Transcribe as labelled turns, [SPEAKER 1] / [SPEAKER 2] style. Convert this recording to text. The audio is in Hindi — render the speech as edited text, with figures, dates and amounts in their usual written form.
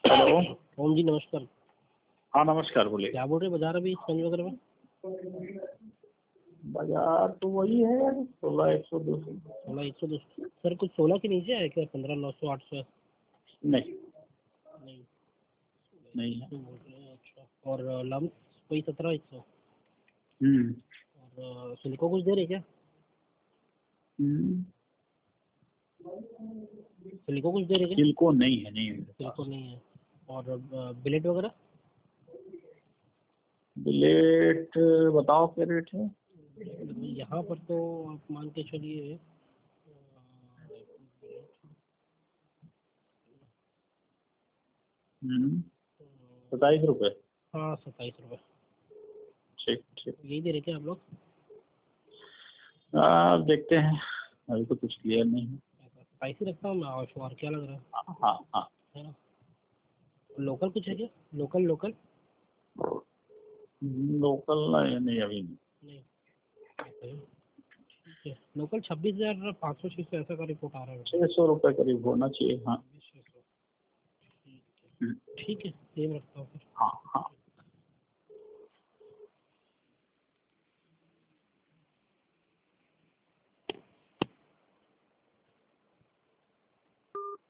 [SPEAKER 1] हेलो।
[SPEAKER 2] ओम जी नमस्कार।
[SPEAKER 1] हाँ नमस्कार, बोलिए।
[SPEAKER 2] क्या बोल रहे बाजार अभी संजय वगैरह में?
[SPEAKER 1] बाजार तो वही है यार, 16,100 200।
[SPEAKER 2] 16,100 सर, कुछ 16 के नीचे है क्या? 15,900 800?
[SPEAKER 1] नहीं
[SPEAKER 2] नहीं
[SPEAKER 1] नहीं है।
[SPEAKER 2] बोल रहे हैं, अच्छा। और लम्स वही 17,100?
[SPEAKER 1] हम्म
[SPEAKER 2] और सिलिको कुछ दे रहे क्या?
[SPEAKER 1] हम्म,
[SPEAKER 2] सिलिको कुछ दे रहे क्या?
[SPEAKER 1] सिल्को नहीं है, नहीं है मेरे
[SPEAKER 2] सिलिको
[SPEAKER 1] पास।
[SPEAKER 2] नहीं है। और बिलेट वगैरह?
[SPEAKER 1] बिलेट बताओ क्या रेट है।
[SPEAKER 2] यहाँ पर तो आप मान के चलिए
[SPEAKER 1] हम्म 27 रुपये।
[SPEAKER 2] हाँ 27 रुपये।
[SPEAKER 1] ठीक ठीक।
[SPEAKER 2] यही दे रहे क्या आप लोग?
[SPEAKER 1] देखते हैं, अभी तो कुछ क्लियर नहीं है।
[SPEAKER 2] 27 ही रखता हूँ मैं। और क्या लग रहा है?
[SPEAKER 1] हाँ हाँ।
[SPEAKER 2] है ना? लोकल कुछ है क्या? लोकल लोकल
[SPEAKER 1] लोकल नहीं, नहीं अभी नहीं।
[SPEAKER 2] नहीं। ओके, ठीक है। लोकल 26,500 600 ऐसा का रिपोर्ट आ रहा है बेटा।
[SPEAKER 1] 600 रुपये करीब होना चाहिए, हाँ।
[SPEAKER 2] 26,600। ठीक है, सेम रखता हूँ फिर।
[SPEAKER 1] हाँ हाँ।